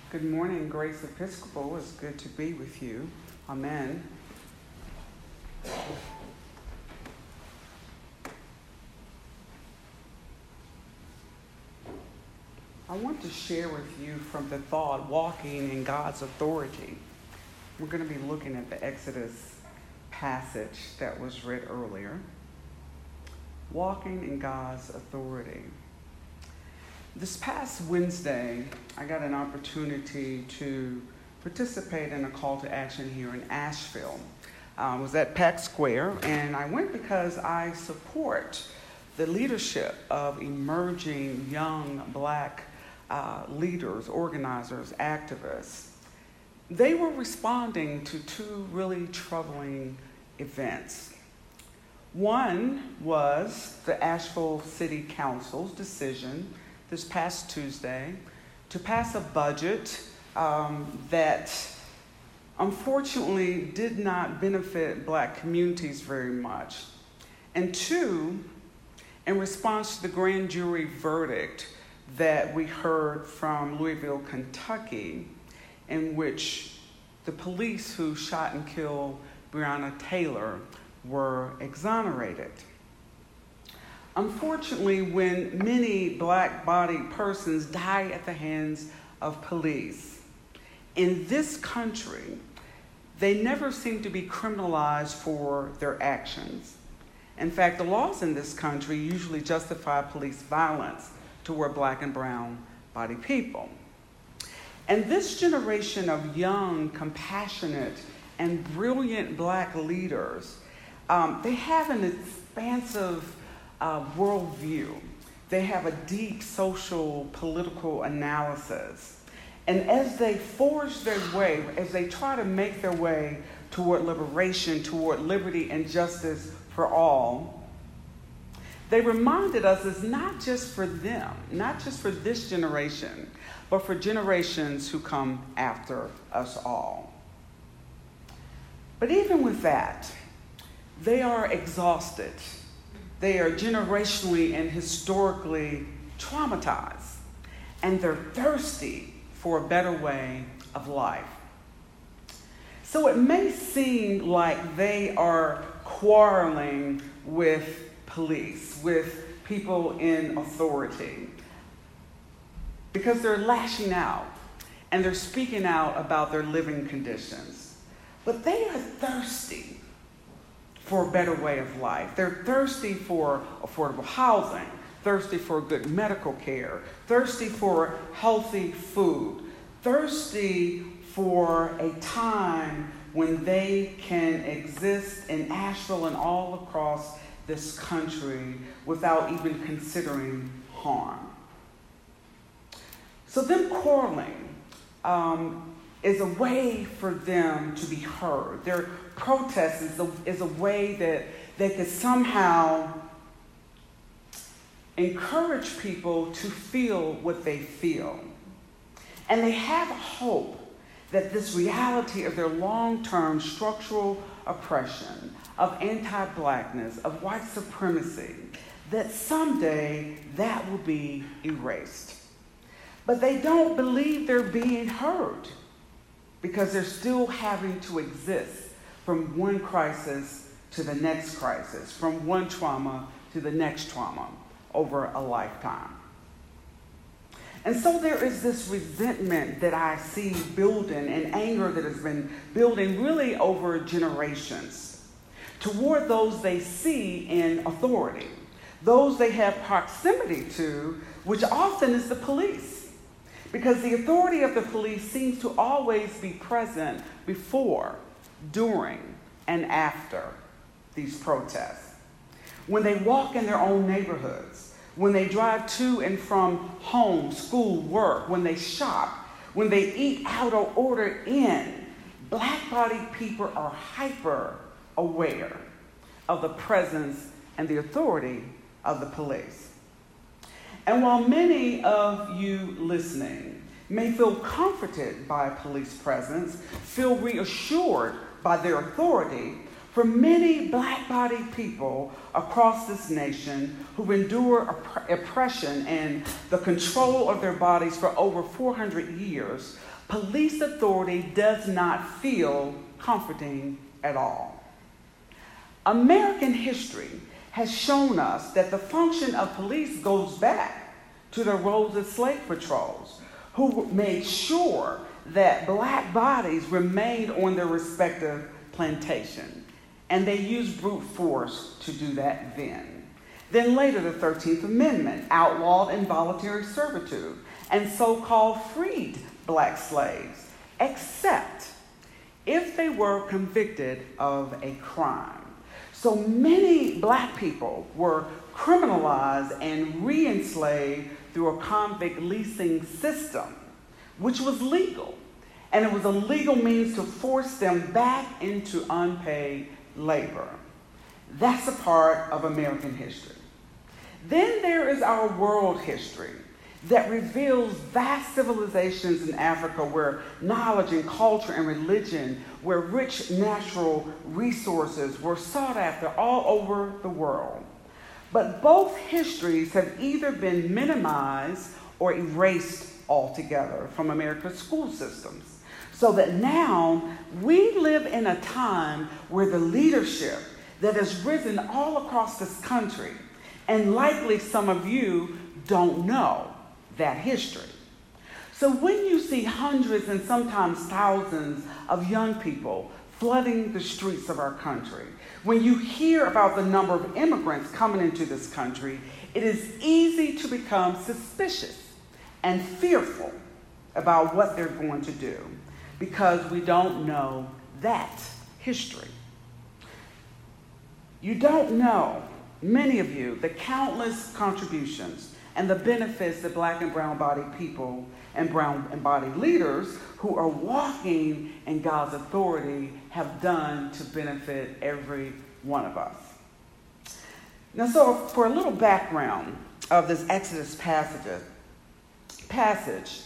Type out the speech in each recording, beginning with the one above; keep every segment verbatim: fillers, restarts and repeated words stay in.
Good morning, Grace Episcopal. It's good to be with you. Amen. I want to share with you from the thought, walking in God's authority. We're going to be looking at the Exodus passage that was read earlier. Walking in God's authority. This past Wednesday, I got an opportunity to participate in a call to action here in Asheville. Uh, I was at Pack Square, and I went because I support the leadership of emerging young black uh, leaders, organizers, activists. They were responding to two really troubling events. One was the Asheville City Council's decision this past Tuesday to pass a budget um, that unfortunately did not benefit black communities very much. And two, in response to the grand jury verdict that we heard from Louisville, Kentucky, in which the police who shot and killed Breonna Taylor were exonerated. Unfortunately, when many black-bodied persons die at the hands of police, in this country, they never seem to be criminalized for their actions. In fact, the laws in this country usually justify police violence toward black and brown-bodied people. And this generation of young, compassionate, and brilliant black leaders, um, they have an expansive Uh, worldview. They have a deep social, political analysis. And as they forge their way, as they try to make their way toward liberation, toward liberty and justice for all, they reminded us it's not just for them, not just for this generation, but for generations who come after us all. But even with that, they are exhausted. They are generationally and historically traumatized, and they're thirsty for a better way of life. So it may seem like they are quarreling with police, with people in authority, because they're lashing out and they're speaking out about their living conditions. But they are thirsty for a better way of life. They're thirsty for affordable housing, thirsty for good medical care, thirsty for healthy food, thirsty for a time when they can exist in Asheville and all across this country without even considering harm. So them quarreling um, is a way for them to be heard. Their protest is a, is a way that they could somehow encourage people to feel what they feel. And they have hope that this reality of their long-term structural oppression, of anti-blackness, of white supremacy, that someday that will be erased. But they don't believe they're being heard, because they're still having to exist from one crisis to the next crisis, from one trauma to the next trauma over a lifetime. And so there is this resentment that I see building, and anger that has been building really over generations toward those they see in authority, those they have proximity to, which often is the police. Because the authority of the police seems to always be present before, during, and after these protests. When they walk in their own neighborhoods, when they drive to and from home, school, work, when they shop, when they eat out or order in, black-bodied people are hyper aware of the presence and the authority of the police. And while many of you listening may feel comforted by police presence, feel reassured by their authority, for many black-bodied people across this nation who've endured opp- oppression and the control of their bodies for over four hundred years, police authority does not feel comforting at all. American history has shown us that the function of police goes back to their roles as slave patrols, who made sure that black bodies remained on their respective plantation. And they used brute force to do that then. Then later, the thirteenth Amendment outlawed involuntary servitude and so-called freed black slaves, except if they were convicted of a crime. So many black people were criminalized and re-enslaved through a convict leasing system, which was legal. And it was a legal means to force them back into unpaid labor. That's a part of American history. Then there is our world history that reveals vast civilizations in Africa where knowledge and culture and religion, where rich natural resources were sought after all over the world. But both histories have either been minimized or erased altogether from America's school systems. So that now we live in a time where the leadership that has risen all across this country, and likely some of you don't know that history. So when you see hundreds and sometimes thousands of young people flooding the streets of our country, when you hear about the number of immigrants coming into this country, it is easy to become suspicious and fearful about what they're going to do because we don't know that history. You don't know, many of you, the countless contributions and the benefits that black and brown-bodied people and brown-bodied leaders who are walking in God's authority have done to benefit every one of us. Now, so for a little background of this Exodus passage, passage,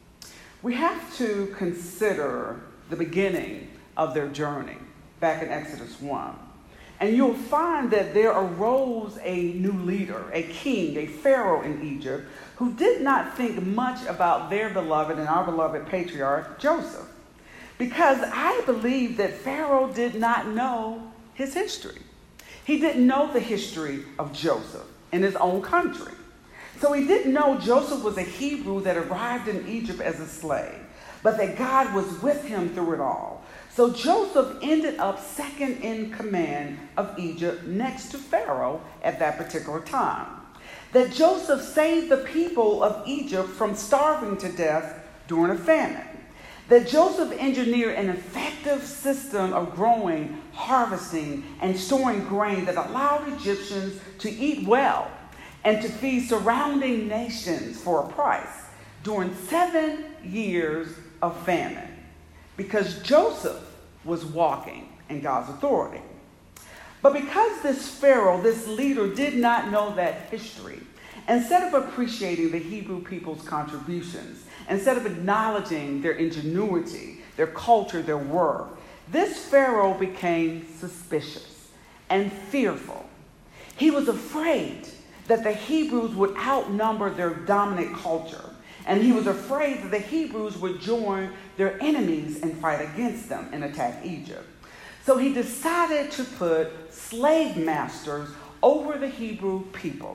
we have to consider the beginning of their journey back in Exodus one. And you'll find that there arose a new leader, a king, a pharaoh in Egypt, who did not think much about their beloved and our beloved patriarch, Joseph. Because I believe that Pharaoh did not know his history. He didn't know the history of Joseph in his own country. So he didn't know Joseph was a Hebrew that arrived in Egypt as a slave, but that God was with him through it all. So Joseph ended up second in command of Egypt next to Pharaoh at that particular time. That Joseph saved the people of Egypt from starving to death during a famine. That Joseph engineered an effective system of growing, harvesting, and storing grain that allowed Egyptians to eat well and to feed surrounding nations for a price during seven years of famine. Because Joseph was walking in God's authority. But because this Pharaoh, this leader, did not know that history, instead of appreciating the Hebrew people's contributions, instead of acknowledging their ingenuity, their culture, their work, this Pharaoh became suspicious and fearful. He was afraid that the Hebrews would outnumber their dominant culture. And he was afraid that the Hebrews would join their enemies and fight against them and attack Egypt. So he decided to put slave masters over the Hebrew people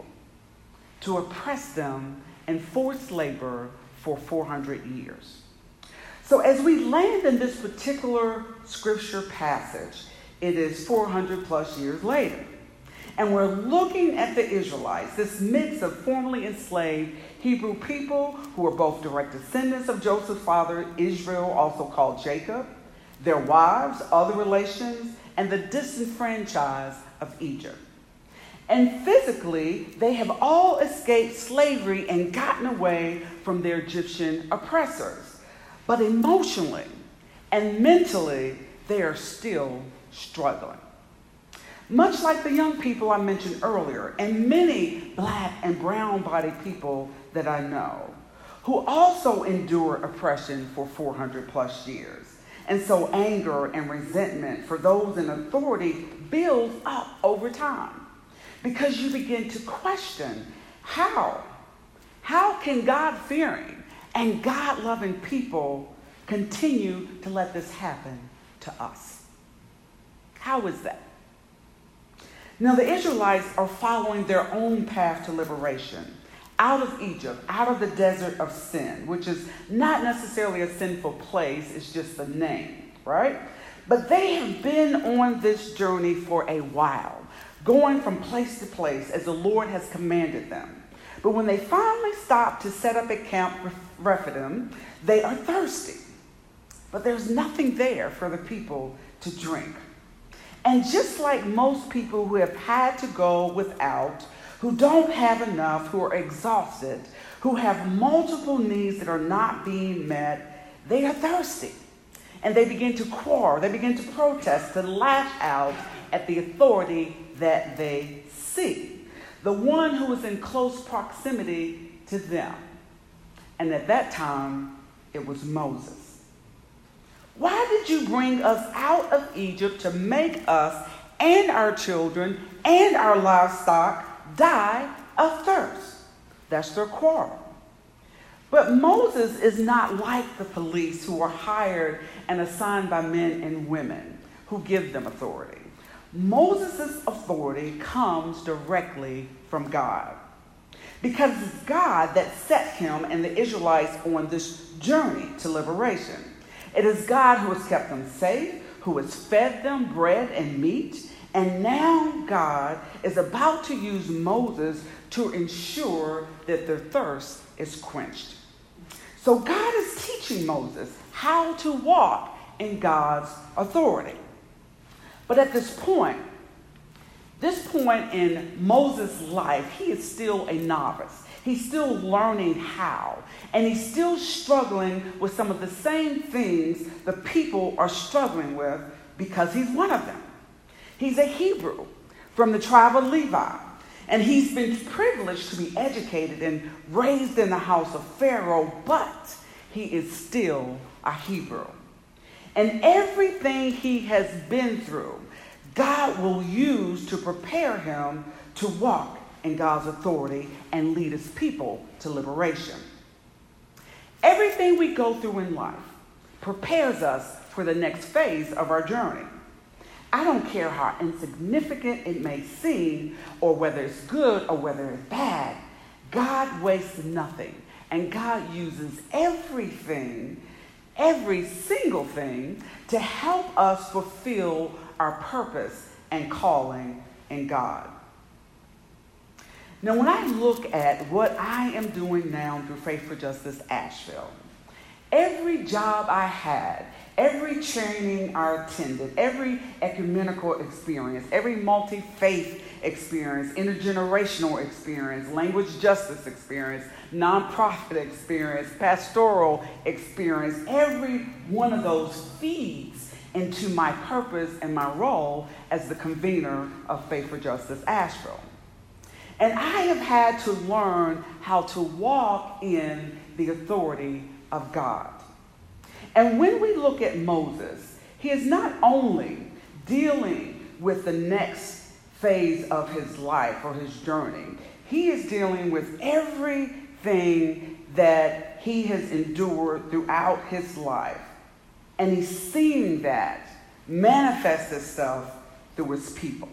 to oppress them in forced labor for four hundred years. So as we land in this particular scripture passage, it is four hundred plus years later. And we're looking at the Israelites, this mix of formerly enslaved Hebrew people who are both direct descendants of Joseph's father, Israel, also called Jacob, their wives, other relations, and the disenfranchised of Egypt. And physically, they have all escaped slavery and gotten away from their Egyptian oppressors. But emotionally and mentally, they are still struggling. Much like the young people I mentioned earlier, and many black and brown-bodied people that I know, who also endure oppression for four hundred plus years. And so anger and resentment for those in authority builds up over time. Because you begin to question, how? How can God-fearing and God-loving people continue to let this happen to us? How is that? Now, the Israelites are following their own path to liberation out of Egypt, out of the desert of sin, which is not necessarily a sinful place, it's just the name, right? But they have been on this journey for a while, going from place to place as the Lord has commanded them. But when they finally stop to set up at Camp Rephidim, they are thirsty. But there's nothing there for the people to drink. And just like most people who have had to go without, who don't have enough, who are exhausted, who have multiple needs that are not being met, they are thirsty. And they begin to quarrel, they begin to protest, to lash out at the authority that they see, the one who is in close proximity to them. And at that time, it was Moses. Why did you bring us out of Egypt to make us and our children and our livestock die of thirst? That's their quarrel. But Moses is not like the police who are hired and assigned by men and women who give them authority. Moses' authority comes directly from God, because it's God that set him and the Israelites on this journey to liberation. It is God who has kept them safe, who has fed them bread and meat, and now God is about to use Moses to ensure that their thirst is quenched. So God is teaching Moses how to walk in God's authority. But at this point, this point in Moses' life, he is still a novice. He's still learning how. And he's still struggling with some of the same things the people are struggling with, because he's one of them. He's a Hebrew from the tribe of Levi. And he's been privileged to be educated and raised in the house of Pharaoh, but he is still a Hebrew. And everything he has been through, God will use to prepare him to walk in God's authority and lead his people to liberation. Everything we go through in life prepares us for the next phase of our journey. I don't care how insignificant it may seem, or whether it's good or whether it's bad. God wastes nothing, and God uses everything, every single thing, to help us fulfill our purpose and calling in God. Now, when I look at what I am doing now through Faith for Justice Asheville, every job I had, every training I attended, every ecumenical experience, every multi-faith experience, intergenerational experience, language justice experience, nonprofit experience, pastoral experience, every one of those feeds into my purpose and my role as the convener of Faith for Justice Asheville. And I have had to learn how to walk in the authority of God. And when we look at Moses, he is not only dealing with the next phase of his life or his journey, he is dealing with everything that he has endured throughout his life. And he's seeing that manifest itself through his people.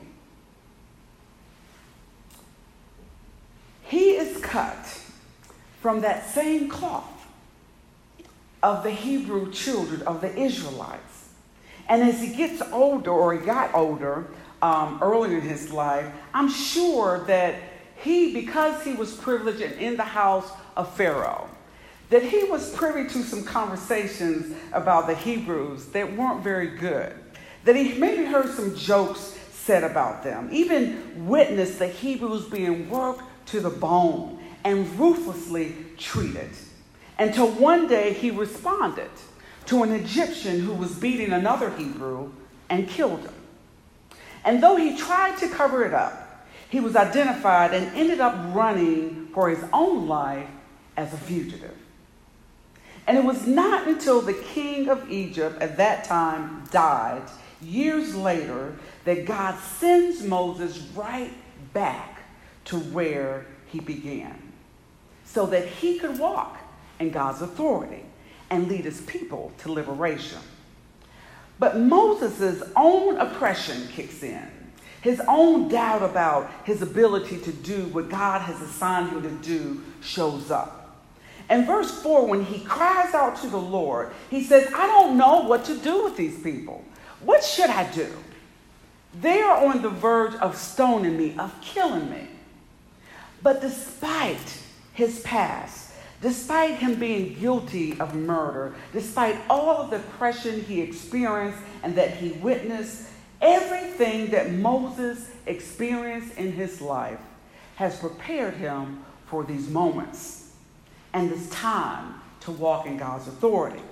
He is cut from that same cloth of the Hebrew children, of the Israelites. And as he gets older, or he got older um, earlier in his life, I'm sure that he, because he was privileged and in the house of Pharaoh, that he was privy to some conversations about the Hebrews that weren't very good. That he maybe heard some jokes said about them, even witnessed the Hebrews being worked to the bone and ruthlessly treated. Until one day he responded to an Egyptian who was beating another Hebrew and killed him. And though he tried to cover it up, he was identified and ended up running for his own life as a fugitive. And it was not until the king of Egypt at that time died, years later, that God sends Moses right back to where he began, so that he could walk in God's authority and lead his people to liberation. But Moses' own oppression kicks in. His own doubt about his ability to do what God has assigned him to do shows up. In verse four, when he cries out to the Lord, he says, I don't know what to do with these people. What should I do? They are on the verge of stoning me, of killing me. But despite his past, despite him being guilty of murder, despite all of the oppression he experienced and that he witnessed, everything that Moses experienced in his life has prepared him for these moments and this time to walk in God's authority.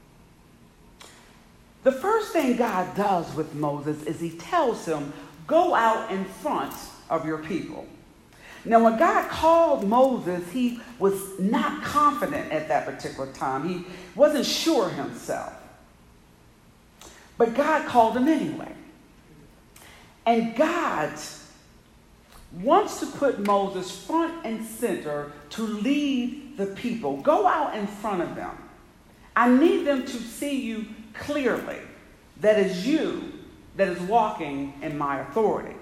The first thing God does with Moses is he tells him, go out in front of your people. Now, when God called Moses, he was not confident at that particular time. He wasn't sure himself. But God called him anyway. And God wants to put Moses front and center to lead the people. Go out in front of them. I need them to see you clearly. That is you that is walking in my authority.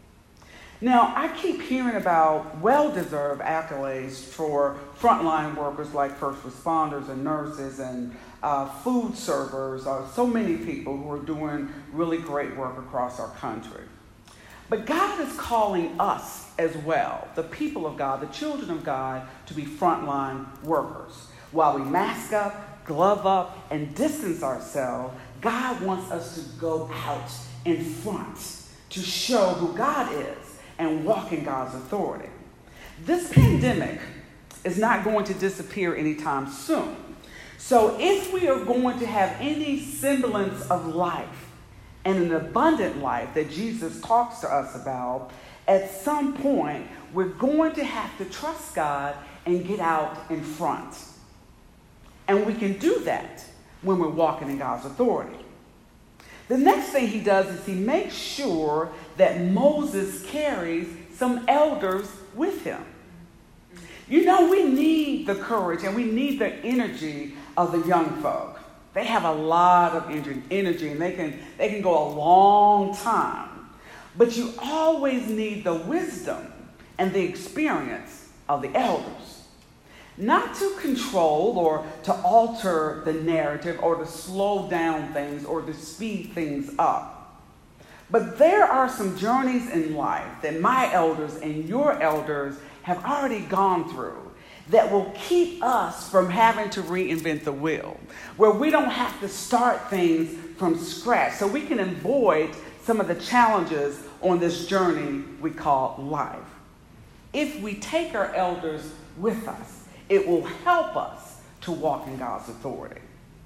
Now, I keep hearing about well-deserved accolades for frontline workers like first responders and nurses and uh, food servers, uh, so many people who are doing really great work across our country. But God is calling us as well, the people of God, the children of God, to be frontline workers. While we mask up, glove up, and distance ourselves, God wants us to go out in front to show who God is and walk in God's authority. This pandemic is not going to disappear anytime soon. So if we are going to have any semblance of life and an abundant life that Jesus talks to us about, at some point, we're going to have to trust God and get out in front. And we can do that when we're walking in God's authority. The next thing he does is he makes sure that Moses carries some elders with him. You know, we need the courage and we need the energy of the young folk. They have a lot of energy and they can, they can go a long time. But you always need the wisdom and the experience of the elders. Not to control or to alter the narrative or to slow down things or to speed things up. But there are some journeys in life that my elders and your elders have already gone through that will keep us from having to reinvent the wheel, where we don't have to start things from scratch, so we can avoid some of the challenges on this journey we call life. If we take our elders with us, it will help us to walk in God's authority.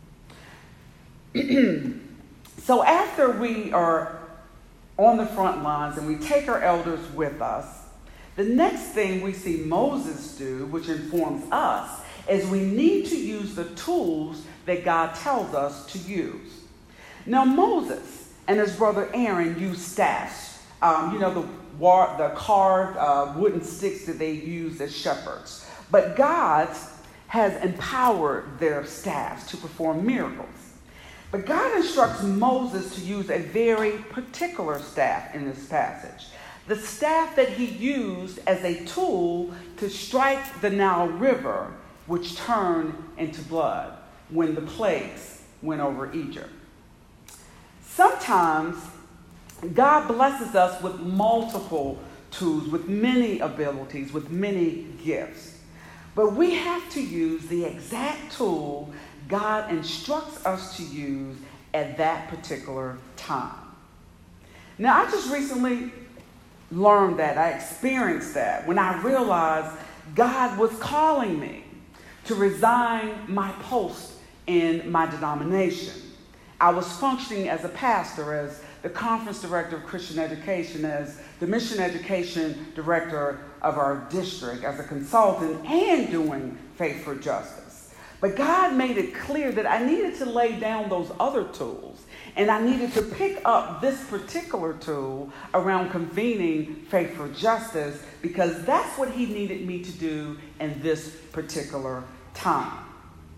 So after we are on the front lines and we take our elders with us, the next thing we see Moses do, which informs us, is we need to use the tools that God tells us to use. Now, Moses and his brother Aaron used staffs, um, you know, the, war- the carved uh, wooden sticks that they used as shepherds. But God has empowered their staffs to perform miracles. But God instructs Moses to use a very particular staff in this passage. The staff that he used as a tool to strike the Nile River, which turned into blood when the plagues went over Egypt. Sometimes God blesses us with multiple tools, with many abilities, with many gifts. But we have to use the exact tool God instructs us to use at that particular time. Now, I just recently learned that, I experienced that when I realized God was calling me to resign my post in my denomination. I was functioning as a pastor, as the conference director of Christian education, as the mission education director of our district, as a consultant, and doing Faith for Justice. But God made it clear that I needed to lay down those other tools, and I needed to pick up this particular tool around convening Faith for Justice, because that's what he needed me to do in this particular time.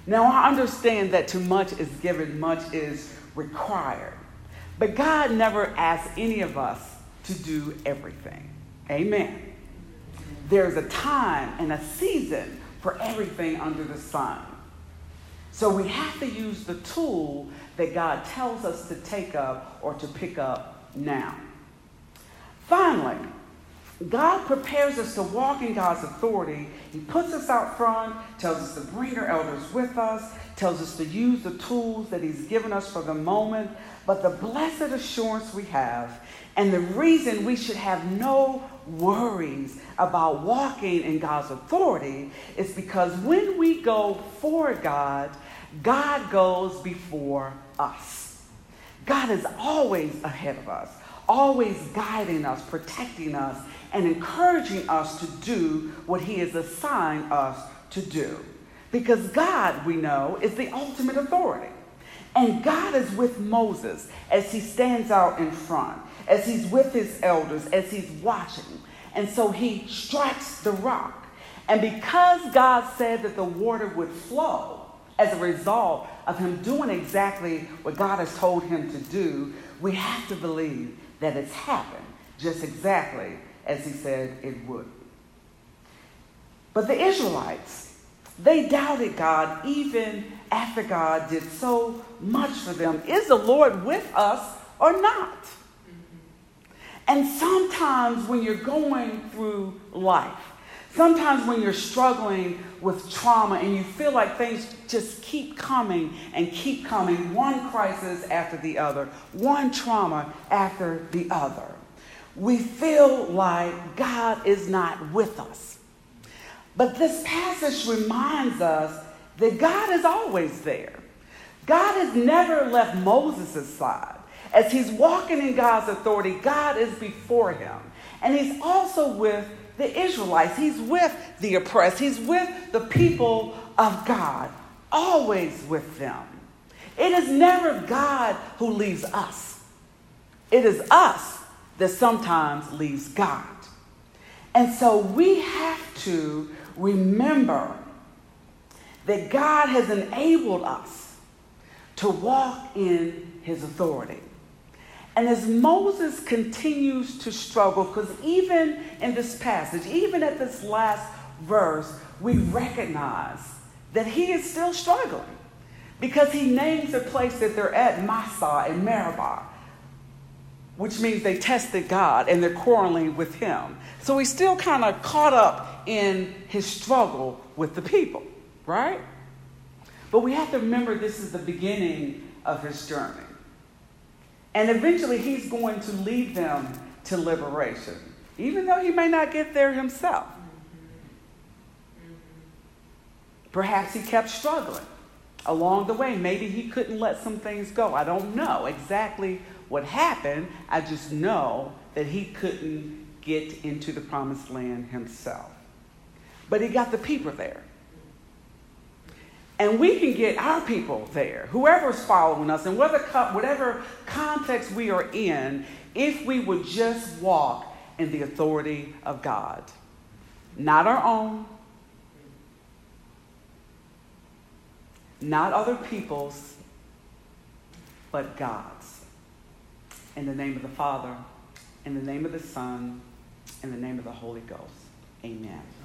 Now, I understand that too much is given, much is required. But God never asks any of us to do everything. Amen. There's a time and a season for everything under the sun. So we have to use the tool that God tells us to take up or to pick up now. Finally, God prepares us to walk in God's authority. He puts us out front, tells us to bring our elders with us, tells us to use the tools that he's given us for the moment. But the blessed assurance we have, and the reason we should have no worries about walking in God's authority, is because when we go for God, God goes before us. God is always ahead of us, always guiding us, protecting us, and encouraging us to do what he has assigned us to do. Because God, we know, is the ultimate authority. And God is with Moses as he stands out in front, as he's with his elders, as he's watching. And so he strikes the rock. And because God said that the water would flow as a result of him doing exactly what God has told him to do, we have to believe that it's happened just exactly as he said it would. But the Israelites, they doubted God even after God did so much for them. Is the Lord with us or not? And sometimes when you're going through life, sometimes when you're struggling with trauma and you feel like things just keep coming and keep coming, one crisis after the other, one trauma after the other, we feel like God is not with us. But this passage reminds us that God is always there. God has never left Moses' side. As he's walking in God's authority, God is before him. And he's also with the Israelites. He's with the oppressed. He's with the people of God, always with them. It is never God who leaves us. It is us that sometimes leaves God. And so we have to remember that God has enabled us to walk in his authority. And as Moses continues to struggle, because even in this passage, even at this last verse, we recognize that he is still struggling, because he names the place that they're at Massah and Meribah, which means they tested God and they're quarreling with him. So he's still kind of caught up in his struggle with the people, right? But we have to remember this is the beginning of his journey. And eventually he's going to lead them to liberation, even though he may not get there himself. Perhaps he kept struggling along the way. Maybe he couldn't let some things go. I don't know exactly what happened. I just know that he couldn't get into the promised land himself. But he got the people there. And we can get our people there, whoever's following us, and whether, whatever context we are in, if we would just walk in the authority of God. Not our own, not other people's, but God's. In the name of the Father, in the name of the Son, in the name of the Holy Ghost. Amen.